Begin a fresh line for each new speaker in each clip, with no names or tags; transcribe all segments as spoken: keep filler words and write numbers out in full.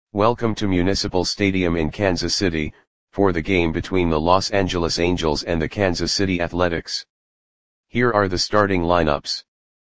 Welcome to Municipal Stadium in Kansas City, for the game between the Los Angeles Angels and the Kansas City Athletics. Here are the starting lineups.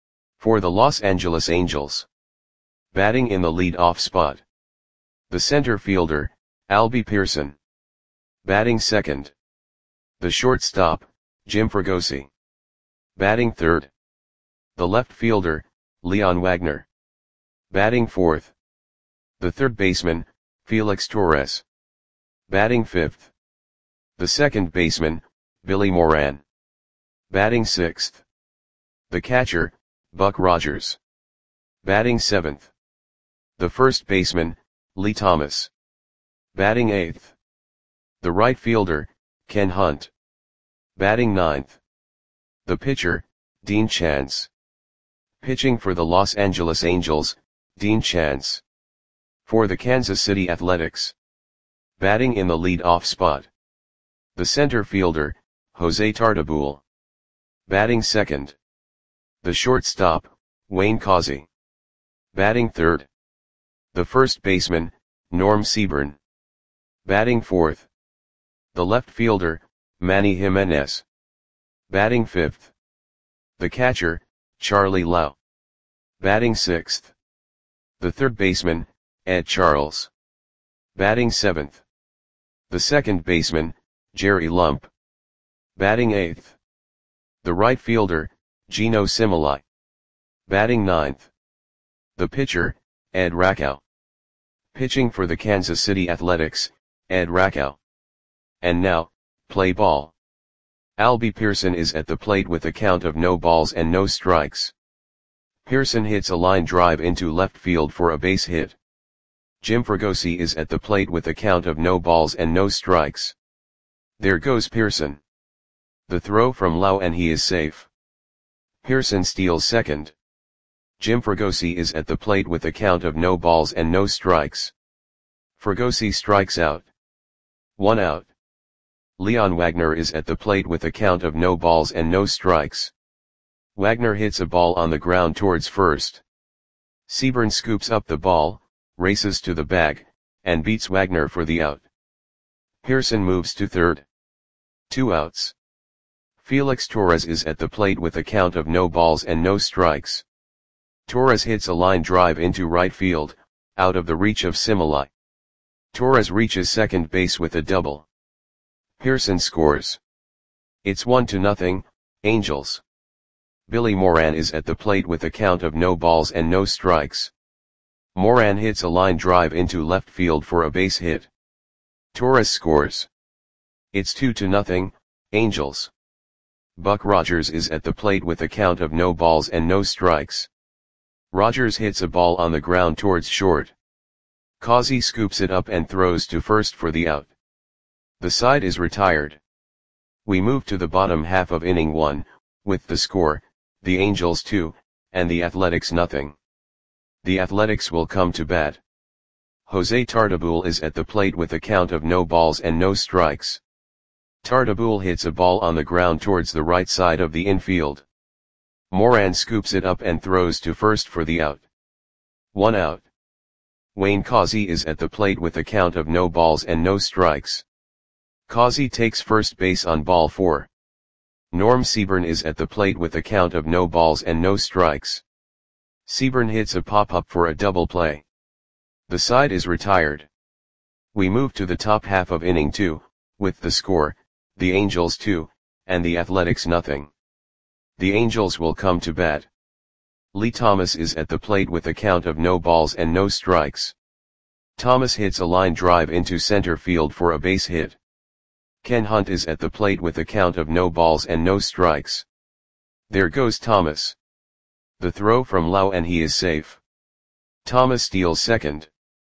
For the Los Angeles Angels. Batting in the lead-off spot. The center fielder, Albie Pearson. Batting second. The shortstop, Jim Fregosi. Batting third. The left fielder, Leon Wagner. Batting fourth. The third baseman, Felix Torres. Batting fifth. The second baseman, Billy Moran. Batting sixth. The catcher, Buck Rogers. Batting seventh. The first baseman, Lee Thomas. Batting eighth. The right fielder, Ken Hunt. Batting ninth. The pitcher, Dean Chance. Pitching for the Los Angeles Angels, Dean Chance. For the Kansas City Athletics. Batting in the lead-off spot. The center fielder, Jose Tartabull. Batting second. The shortstop, Wayne Causey. Batting third. The first baseman, Norm Seaburn. Batting fourth. The left fielder, Manny Jimenez. Batting fifth. The catcher, Charlie Lau. Batting sixth. The third baseman, Ed Charles. Batting seventh. The second baseman, Jerry Lump. Batting eighth. The right fielder, Gino Simili. Batting ninth. The pitcher, Ed Rakow. Pitching for the Kansas City Athletics, Ed Rakow. And now, play ball. Albie Pearson is at the plate with a count of no balls and no strikes. Pearson hits a line drive into left field for a base hit. Jim Fregosi is at the plate with a count of no balls and no strikes. There goes Pearson. The throw from Lau and he is safe. Pearson steals second. Jim Fregosi is at the plate with a count of no balls and no strikes. Fregosi strikes out. One out. Leon Wagner is at the plate with a count of no balls and no strikes. Wagner hits a ball on the ground towards first. Seaburn scoops up the ball, races to the bag, and beats Wagner for the out. Pearson moves to third. Two outs. Felix Torres is at the plate with a count of no balls and no strikes. Torres hits a line drive into right field, out of the reach of Simili. Torres reaches second base with a double. Pearson scores. It's one to nothing, Angels. Billy Moran is at the plate with a count of no balls and no strikes. Moran hits a line drive into left field for a base hit. Torres scores. It's two to nothing, Angels. Buck Rogers is at the plate with a count of no balls and no strikes. Rogers hits a ball on the ground towards short. Causey scoops it up and throws to first for the out. The side is retired. We move to the bottom half of inning one, with the score, the Angels two, and the Athletics nothing. The Athletics will come to bat. Jose Tartabull is at the plate with a count of no balls and no strikes. Tartabull hits a ball on the ground towards the right side of the infield. Moran scoops it up and throws to first for the out. One out. Wayne Causey is at the plate with a count of no balls and no strikes. Causey takes first base on ball four. Norm Seaburn is at the plate with a count of no balls and no strikes. Seaburn hits a pop-up for a double play. The side is retired. We move to the top half of inning two, with the score, the Angels two, and the Athletics nothing. The Angels will come to bat. Lee Thomas is at the plate with a count of no balls and no strikes. Thomas hits a line drive into center field for a base hit. Ken Hunt is at the plate with a count of no balls and no strikes. There goes Thomas. The throw from Lau and he is safe. Thomas steals second.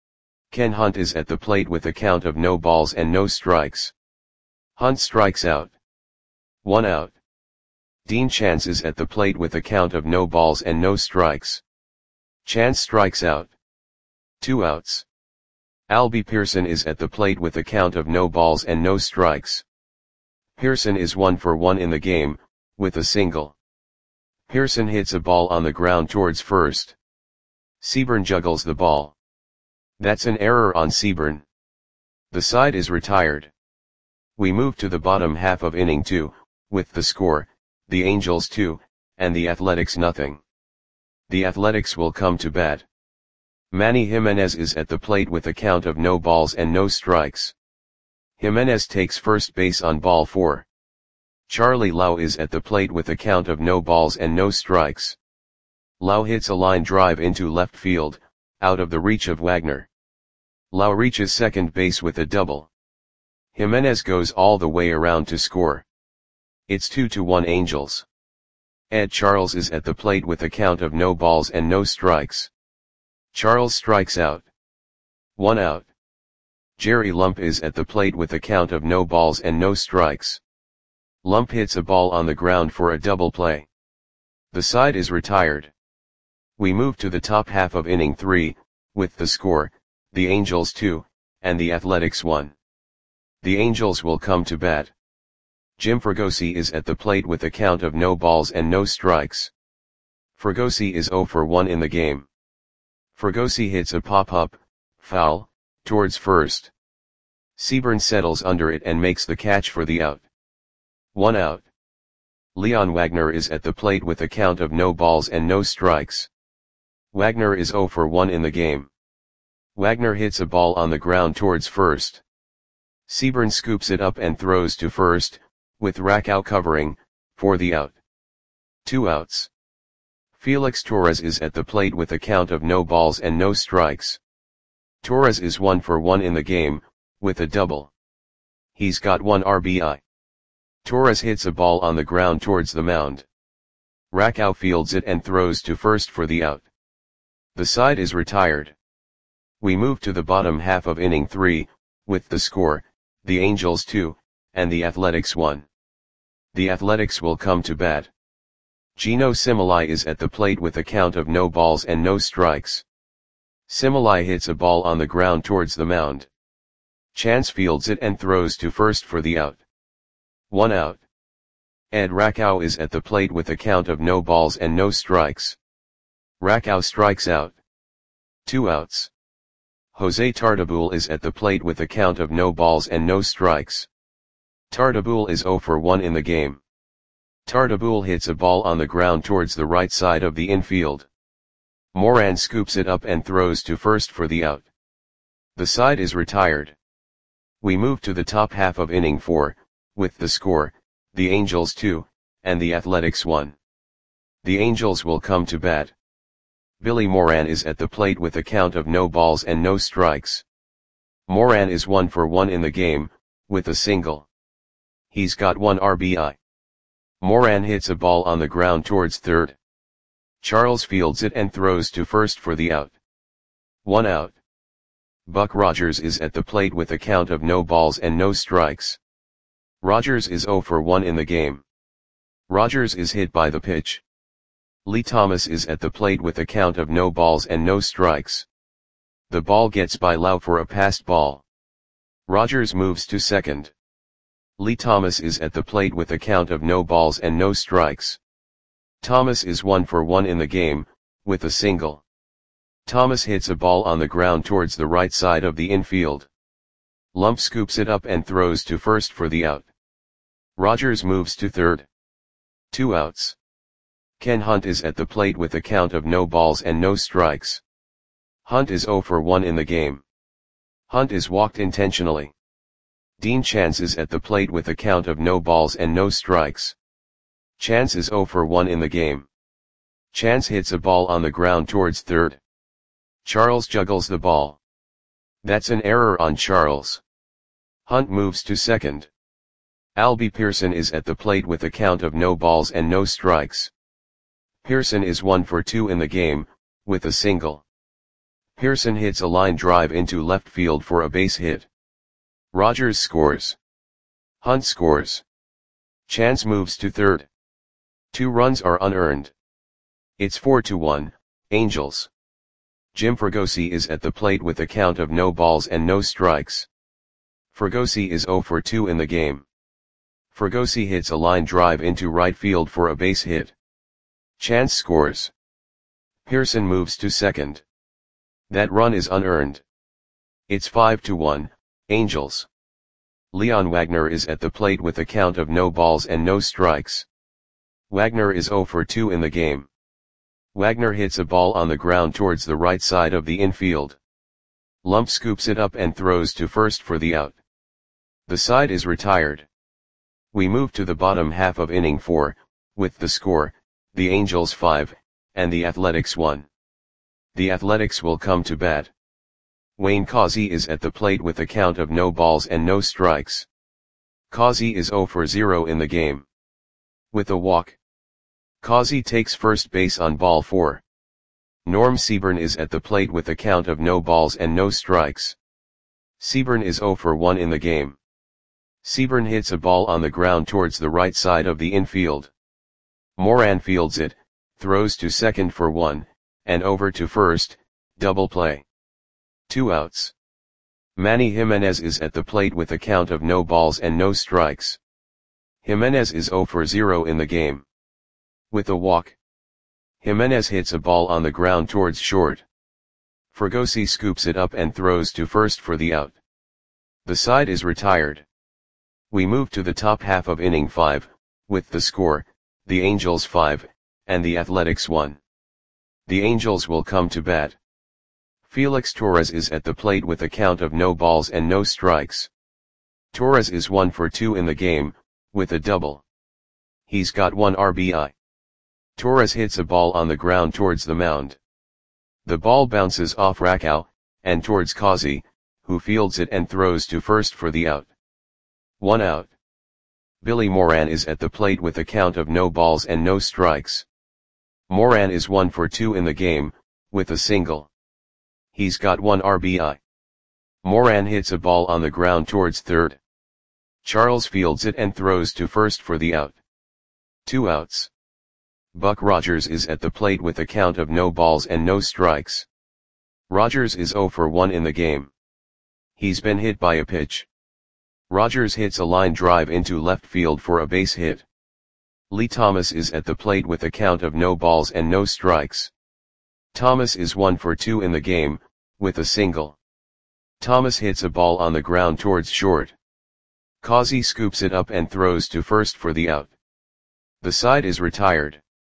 Ken Hunt is at the plate with a count of no balls and no strikes. Hunt strikes out. One out. Dean Chance is at the plate with a count of no balls and no strikes. Chance strikes out. Two outs. Albie Pearson is at the plate with a count of no balls and no strikes. Pearson is one for one in the game, with a single. Pearson hits a ball on the ground towards first. Seaburn juggles the ball. That's an error on Seaburn. The side is retired. We move to the bottom half of inning two, with the score, the Angels two, and the Athletics nothing. The Athletics will come to bat. Manny Jimenez is at the plate with a count of no balls and no strikes. Jimenez takes first base on ball four. Charlie Lau is at the plate with a count of no balls and no strikes. Lau hits a line drive into left field, out of the reach of Wagner. Lau reaches second base with a double. Jimenez goes all the way around to score. It's two to one Angels. Ed Charles is at the plate with a count of no balls and no strikes. Charles strikes out. One out. Jerry Lump is at the plate with a count of no balls and no strikes. Lump hits a ball on the ground for a double play. The side is retired. We move to the top half of inning three, with the score, the Angels two, and the Athletics one. The Angels will come to bat. Jim Fregosi is at the plate with a count of no balls and no strikes. Fregosi is oh for one in the game. Fregosi hits a pop-up, foul, towards first. Seaburn settles under it and makes the catch for the out. One out. Leon Wagner is at the plate with a count of no balls and no strikes. Wagner is oh for one in the game. Wagner hits a ball on the ground towards first. Seaburn scoops it up and throws to first, with Rakow covering, for the out. Two outs. Felix Torres is at the plate with a count of no balls and no strikes. Torres is one for one in the game, with a double. He's got one R B I. Torres hits a ball on the ground towards the mound. Rakow fields it and throws to first for the out. The side is retired. We move to the bottom half of inning three, with the score, the Angels two, and the Athletics one. The Athletics will come to bat. Gino Similai is at the plate with a count of no balls and no strikes. Similai hits a ball on the ground towards the mound. Chance fields it and throws to first for the out. One out. Ed Rakow is at the plate with a count of no balls and no strikes. Rakow strikes out. Two outs. Jose Tartabull is at the plate with a count of no balls and no strikes. Tartabull is oh for one in the game. Tartabull hits a ball on the ground towards the right side of the infield. Moran scoops it up and throws to first for the out. The side is retired. We move to the top half of inning four, with the score, the Angels two, and the Athletics one. The Angels will come to bat. Billy Moran is at the plate with a count of no balls and no strikes. Moran is one for one in the game, with a single. He's got one R B I. Moran hits a ball on the ground towards third. Charles fields it and throws to first for the out. One out. Buck Rogers is at the plate with a count of no balls and no strikes. Rogers is oh for one in the game. Rogers is hit by the pitch. Lee Thomas is at the plate with a count of no balls and no strikes. The ball gets by Lau for a passed ball. Rogers moves to second. Lee Thomas is at the plate with a count of no balls and no strikes. Thomas is one for one in the game, with a single. Thomas hits a ball on the ground towards the right side of the infield. Lump scoops it up and throws to first for the out. Rogers moves to third. Two outs. Ken Hunt is at the plate with a count of no balls and no strikes. Hunt is oh for one in the game. Hunt is walked intentionally. Dean Chance is at the plate with a count of no balls and no strikes. Chance is oh for one in the game. Chance hits a ball on the ground towards third. Charles juggles the ball. That's an error on Charles. Hunt moves to second. Albie Pearson is at the plate with a count of no balls and no strikes. Pearson is one for two in the game, with a single. Pearson hits a line drive into left field for a base hit. Rogers scores. Hunt scores. Chance moves to third. Two runs are unearned. It's four to one, Angels. Jim Fregosi is at the plate with a count of no balls and no strikes. Fregosi is oh for two in the game. Fregosi hits a line drive into right field for a base hit. Chance scores. Pearson moves to second. That run is unearned. It's five to one, Angels. Leon Wagner is at the plate with a count of no balls and no strikes. Wagner is zero for two in the game. Wagner hits a ball on the ground towards the right side of the infield. Lump scoops it up and throws to first for the out. The side is retired. We move to the bottom half of inning four, with the score, the Angels five, and the Athletics one. The Athletics will come to bat. Wayne Causey is at the plate with a count of no balls and no strikes. Causey is zero for zero in the game. With a walk, Causey takes first base on ball four. Norm Seaburn is at the plate with a count of no balls and no strikes. Seaburn is zero for one in the game. Seaburn hits a ball on the ground towards the right side of the infield. Moran fields it, throws to second for one, and over to first, double play. Two outs. Manny Jimenez is at the plate with a count of no balls and no strikes. Jimenez is zero for zero in the game. With a walk, Jimenez hits a ball on the ground towards short. Fregosi scoops it up and throws to first for the out. The side is retired. We move to the top half of inning five, with the score, the Angels five, and the Athletics one. The Angels will come to bat. Felix Torres is at the plate with a count of no balls and no strikes. Torres is one for two in the game, with a double. He's got one R B I. Torres hits a ball on the ground towards the mound. The ball bounces off Rakow, and towards Causey, who fields it and throws to first for the out. One out. Billy Moran is at the plate with a count of no balls and no strikes. Moran is one for two in the game, with a single. He's got one R B I. Moran hits a ball on the ground towards third. Charles fields it and throws to first for the out. Two outs. Buck Rogers is at the plate with a count of no balls and no strikes. Rogers is zero for one in the game. He's been hit by a pitch. Rogers hits a line drive into left field for a base hit. Lee Thomas is at the plate with a count of no balls and no strikes. Thomas is one for two in the game, with a single. Thomas hits a ball on the ground towards short. Causey scoops it up and throws to first for the out. The side is retired.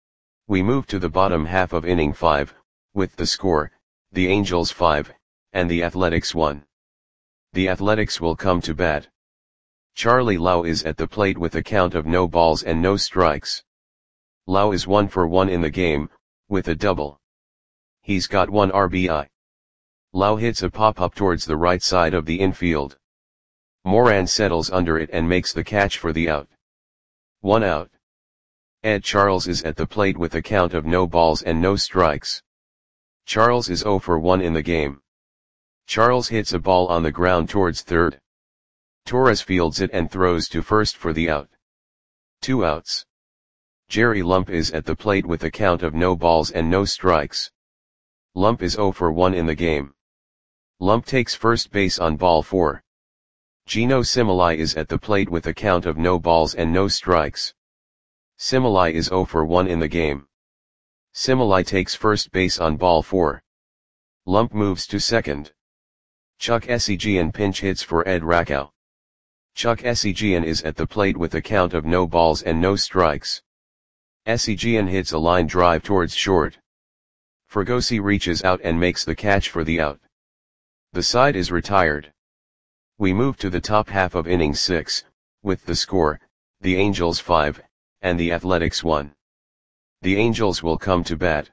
We move to the bottom half of inning five, with the score, the Angels five, and the Athletics one. The Athletics will come to bat. Charlie Lau is at the plate with a count of no balls and no strikes. Lau is one for one in the game, with a double. He's got one R B I. Lau hits a pop-up towards the right side of the infield. Moran settles under it and makes the catch for the out. One out. Ed Charles is at the plate with a count of no balls and no strikes. Charles is zero for one in the game. Charles hits a ball on the ground towards third. Torres fields it and throws to first for the out. Two outs. Jerry Lump is at the plate with a count of no balls and no strikes. Lump is zero for one in the game. Lump takes first base on ball four. Gino Similai is at the plate with a count of no balls and no strikes. Similai is zero for one in the game. Similai takes first base on ball four. Lump moves to second. Chuck Esigian pinch hits for Ed Rakow. Chuck Esigian is at the plate with a count of no balls and no strikes. Esigian hits a line drive towards short. Fregosi reaches out and makes the catch for the out. The side is retired. We move to the top half of inning six, with the score, the Angels five, and the Athletics one. The Angels will come to bat.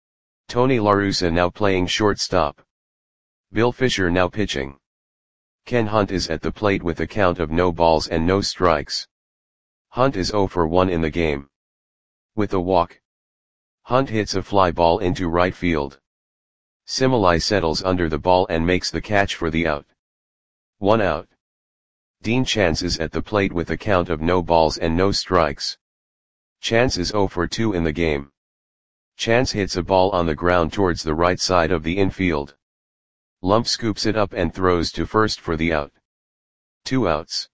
Tony La Russa now playing shortstop. Bill Fisher now pitching. Ken Hunt is at the plate with a count of no balls and no strikes. Hunt is zero for one in the game. With a walk, Hunt hits a fly ball into right field. Similai settles under the ball and makes the catch for the out. One out. Dean Chance is at the plate with a count of no balls and no strikes. Chance is zero for two in the game. Chance hits a ball on the ground towards the right side of the infield. Lump scoops it up and throws to first for the out. Two outs.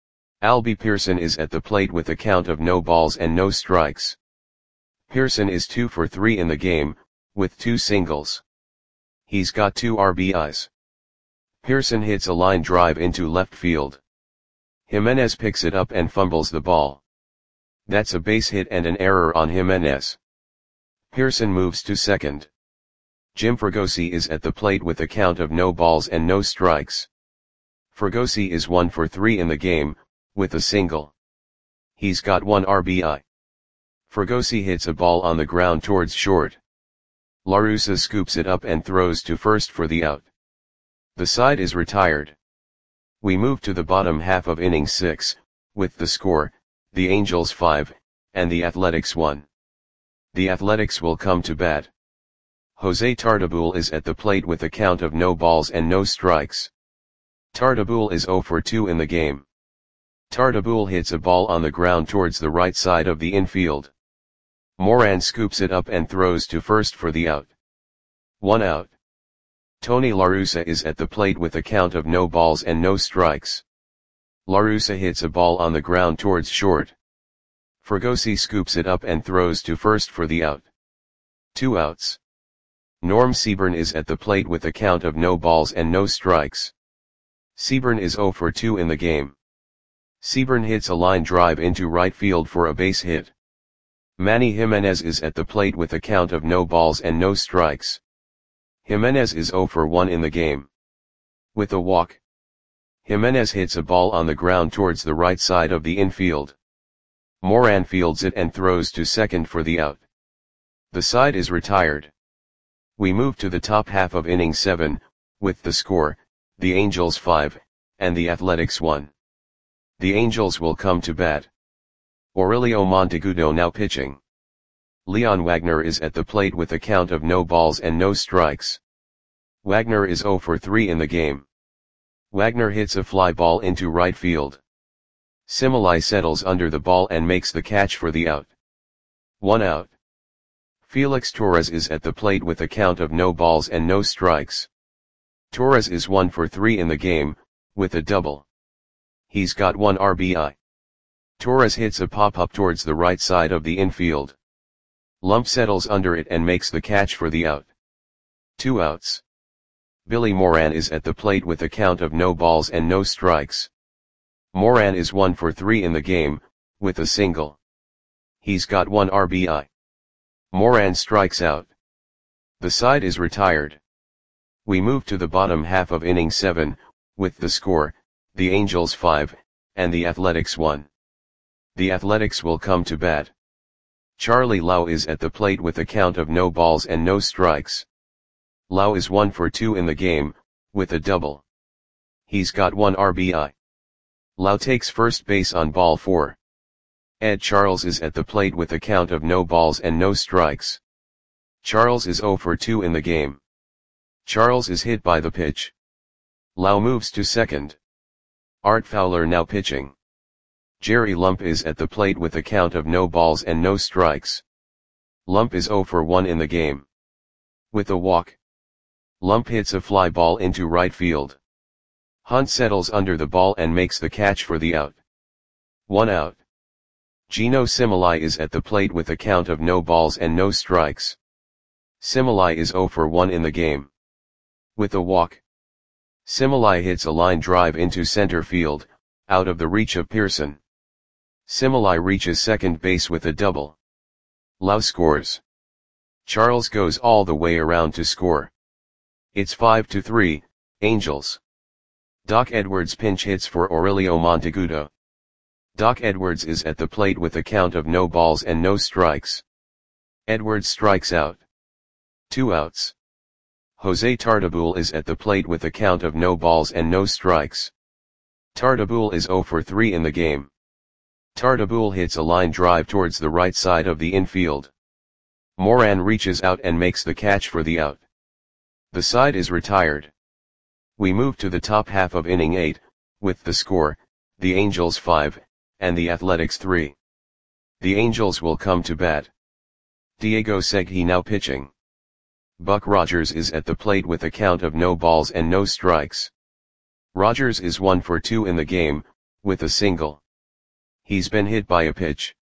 Albie Pearson is at the plate with a count of no balls and no strikes. Pearson is two for three in the game, with two singles. He's got two R B Is. Pearson hits a line drive into left field. Jimenez picks it up and fumbles the ball. That's a base hit and an error on Jimenez. Pearson moves to second. Jim Fregosi is at the plate with a count of no balls and no strikes. Fregosi is one for three in the game, with a single. He's got one R B I. Fregosi hits a ball on the ground towards short. La Russa scoops it up and throws to first for the out. The side is retired. We move to the bottom half of inning six, with the score, the Angels five, and the Athletics one. The Athletics will come to bat. Jose Tartabull is at the plate with a count of no balls and no strikes. Tartabull is zero for two in the game. Tartabull hits a ball on the ground towards the right side of the infield. Moran scoops it up and throws to first for the out. One out. Tony La Russa is at the plate with a count of no balls and no strikes. La Russa hits a ball on the ground towards short. Fregosi scoops it up and throws to first for the out. Two outs. Norm Seaburn is at the plate with a count of no balls and no strikes. Seaburn is zero for two in the game. Seaburn hits a line drive into right field for a base hit. Manny Jimenez is at the plate with a count of no balls and no strikes. Jimenez is zero for one in the game. With a walk. Jimenez hits a ball on the ground towards the right side of the infield. Moran fields it and throws to second for the out. The side is retired. We move to the top half of inning seven, with the score, the Angels five, and the Athletics one. The Angels will come to bat. Aurelio Monteagudo now pitching. Leon Wagner is at the plate with a count of no balls and no strikes. Wagner is zero for three in the game. Wagner hits a fly ball into right field. Similai settles under the ball and makes the catch for the out. One out. Felix Torres is at the plate with a count of no balls and no strikes. Torres is one for three in the game, with a double. He's got one R B I. Torres hits a pop-up towards the right side of the infield. Lump settles under it and makes the catch for the out. Two outs. Billy Moran is at the plate with a count of no balls and no strikes. Moran is one for three in the game, with a single. He's got one R B I. Moran strikes out. The side is retired. We move to the bottom half of inning seven, with the score, the Angels five, and the Athletics one. The Athletics will come to bat. Charlie Lau is at the plate with a count of no balls and no strikes. Lau is one for two in the game, with a double. He's got one R B I. Lau takes first base on ball four. Ed Charles is at the plate with a count of no balls and no strikes. Charles is zero for two in the game. Charles is hit by the pitch. Lau moves to second. Art Fowler now pitching. Jerry Lump is at the plate with a count of no balls and no strikes. Lump is zero for one in the game. With a walk. Lump hits a fly ball into right field. Hunt settles under the ball and makes the catch for the out. One out. Gino Similai is at the plate with a count of no balls and no strikes. Similai is zero for one in the game. With a walk. Similai hits a line drive into center field, out of the reach of Pearson. Similai reaches second base with a double. Lau scores. Charles goes all the way around to score. It's five to three, Angels. Doc Edwards pinch hits for Aurelio Monteagudo. Doc Edwards is at the plate with a count of no balls and no strikes. Edwards strikes out. Two outs. Jose Tartabull is at the plate with a count of no balls and no strikes. Tartabull is zero for three in the game. Tartabull hits a line drive towards the right side of the infield. Moran reaches out and makes the catch for the out. The side is retired. We move to the top half of inning eight, with the score, the Angels five, and the Athletics three. The Angels will come to bat. Diego Segui now pitching. Buck Rogers is at the plate with a count of no balls and no strikes. Rogers is one for two in the game, with a single. He's been hit by a pitch.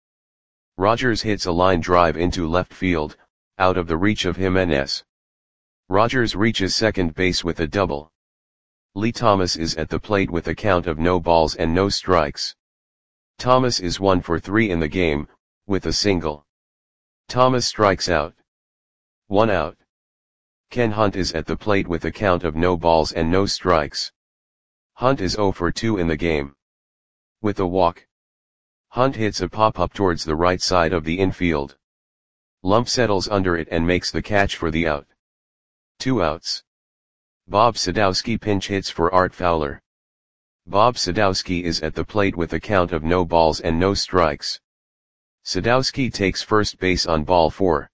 Rogers hits a line drive into left field, out of the reach of Jimenez. Rogers reaches second base with a double. Lee Thomas is at the plate with a count of no balls and no strikes. Thomas is one for three in the game, with a single. Thomas strikes out. One out. Ken Hunt is at the plate with a count of no balls and no strikes. Hunt is zero for two in the game. With a walk. Hunt hits a pop-up towards the right side of the infield. Lump settles under it and makes the catch for the out. Two outs. Bob Sadowski pinch hits for Art Fowler. Bob Sadowski is at the plate with a count of no balls and no strikes. Sadowski takes first base on ball four.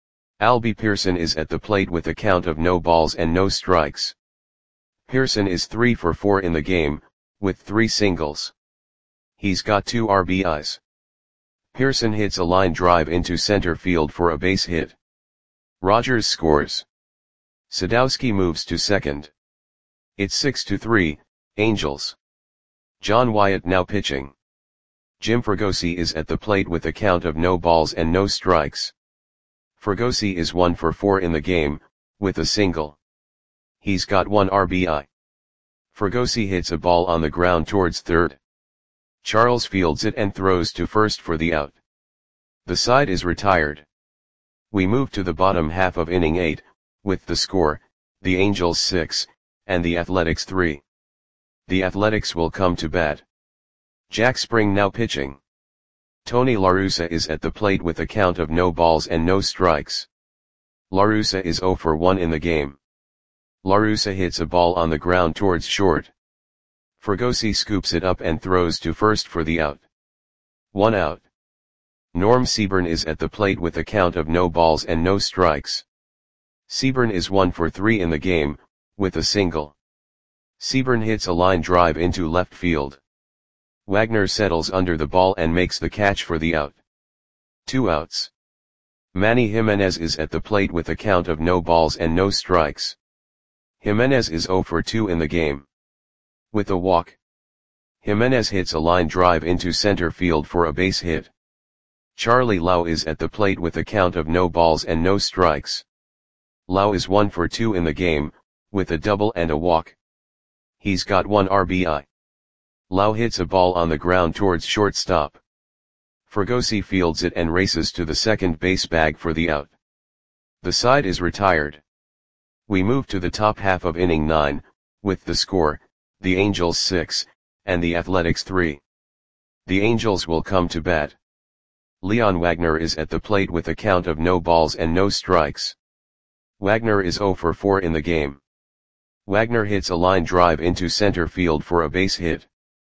Albie Pearson is at the plate with a count of no balls and no strikes. Pearson is three for four in the game, with three singles. He's got two R B Is. Pearson hits a line drive into center field for a base hit. Rogers scores. Sadowski moves to second. It's six to three, Angels. John Wyatt now pitching. Jim Fregosi is at the plate with a count of no balls and no strikes. Fregosi is one for four in the game, with a single. He's got one R B I. Fregosi hits a ball on the ground towards third. Charles fields it and throws to first for the out. The side is retired. We move to the bottom half of inning eight, with the score, the Angels six, and the Athletics three. The Athletics will come to bat. Jack Spring now pitching. Tony La Russa is at the plate with a count of no balls and no strikes. La Russa is zero for one in the game. La Russa hits a ball on the ground towards short. Fregosi scoops it up and throws to first for the out. One out. Norm Seaburn is at the plate with a count of no balls and no strikes. Seaburn is one for three in the game, with a single. Seaburn hits a line drive into left field. Wagner settles under the ball and makes the catch for the out. Two outs. Manny Jimenez is at the plate with a count of no balls and no strikes. Jimenez is zero for two in the game. With a walk. Jimenez hits a line drive into center field for a base hit. Charlie Lau is at the plate with a count of no balls and no strikes. Lau is one for two in the game, with a double and a walk. He's got one R B I. Lau hits a ball on the ground towards shortstop. Fregosi fields it and races to the second base bag for the out. The side is retired. We move to the top half of inning nine, with the score, the Angels six, and the Athletics three. The Angels will come to bat. Leon Wagner is at the plate with a count of no balls and no strikes. Wagner is zero for four in the game. Wagner hits a line drive into center field for a base hit.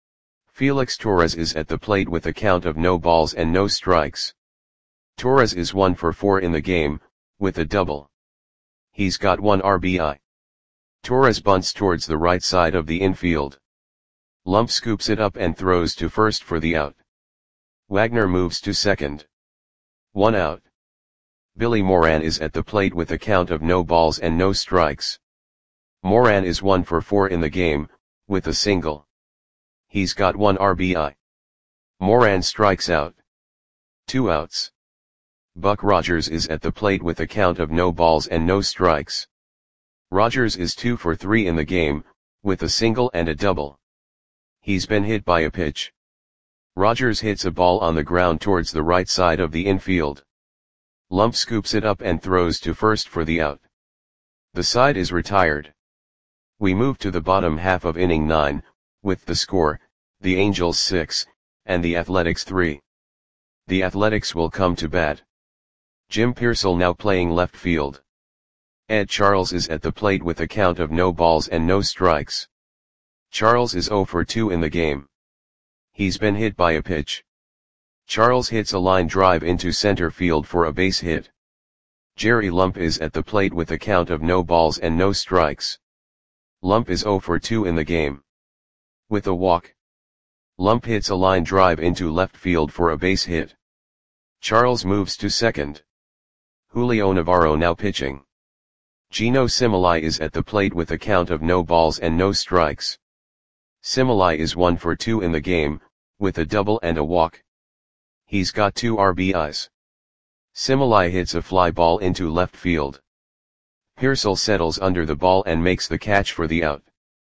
Felix Torres is at the plate with a count of no balls and no strikes. Torres is one for four in the game, with a double. He's got one R B I. Torres bunts towards the right side of the infield. Lump scoops it up and throws to first for the out. Wagner moves to second. One out. Billy Moran is at the plate with a count of no balls and no strikes. Moran is one for four in the game, with a single. He's got one R B I. Moran strikes out. Two outs. Buck Rogers is at the plate with a count of no balls and no strikes. Rogers is two for three in the game, with a single and a double. He's been hit by a pitch. Rogers hits a ball on the ground towards the right side of the infield. Lump scoops it up and throws to first for the out. The side is retired. We move to the bottom half of inning nine, with the score, the Angels six, and the Athletics three. The Athletics will come to bat. Jim Pearsall now playing left field. Ed Charles is at the plate with a count of no balls and no strikes. Charles is zero for two in the game. He's been hit by a pitch. Charles hits a line drive into center field for a base hit. Jerry Lump is at the plate with a count of no balls and no strikes. Lump is zero for two in the game. With a walk. Lump hits a line drive into left field for a base hit. Charles moves to second. Julio Navarro now pitching. Gino Similai is at the plate with a count of no balls and no strikes. Similai is one for two in the game, with a double and a walk. He's got two R B Is. Similai hits a fly ball into left field. Pearsall settles under the ball and makes the catch for the out.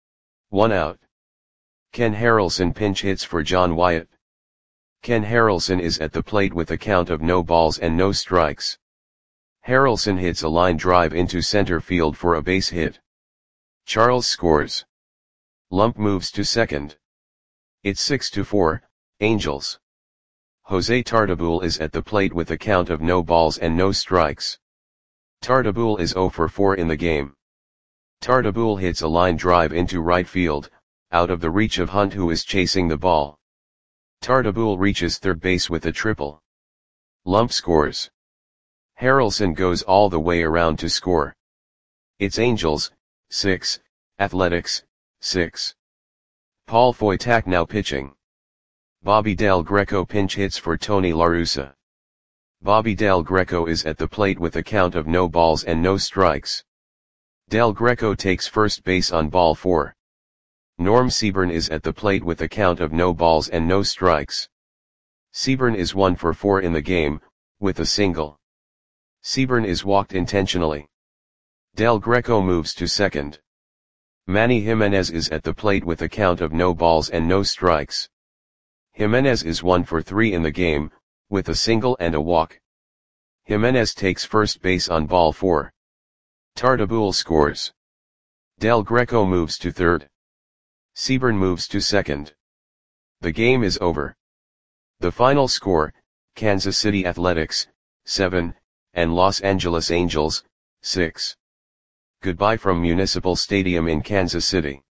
One out. Ken Harrelson pinch hits for John Wyatt. Ken Harrelson is at the plate with a count of no balls and no strikes. Harrelson hits a line drive into center field for a base hit. Charles scores. Lump moves to second. It's six to four, Angels. Jose Tartabull is at the plate with a count of no balls and no strikes. Tartabull is zero for four in the game. Tartabull hits a line drive into right field, out of the reach of Hunt, who is chasing the ball. Tartabull reaches third base with a triple. Lump scores. Harrelson goes all the way around to score. It's Angels, six, Athletics, six. Paul Foytak now pitching. Bobby Del Greco pinch hits for Tony La Russa. Bobby Del Greco is at the plate with a count of no balls and no strikes. Del Greco takes first base on ball four. Norm Seaburn is at the plate with a count of no balls and no strikes. Seaburn is one for four in the game, with a single. Seaburn is walked intentionally. Del Greco moves to second. Manny Jimenez is at the plate with a count of no balls and no strikes. Jimenez is one for three in the game, with a single and a walk. Jimenez takes first base on ball four. Tartabull scores. Del Greco moves to third. Seaburn moves to second. The game is over. The final score, Kansas City Athletics, seven, and Los Angeles Angels, six. Goodbye from Municipal Stadium in Kansas City.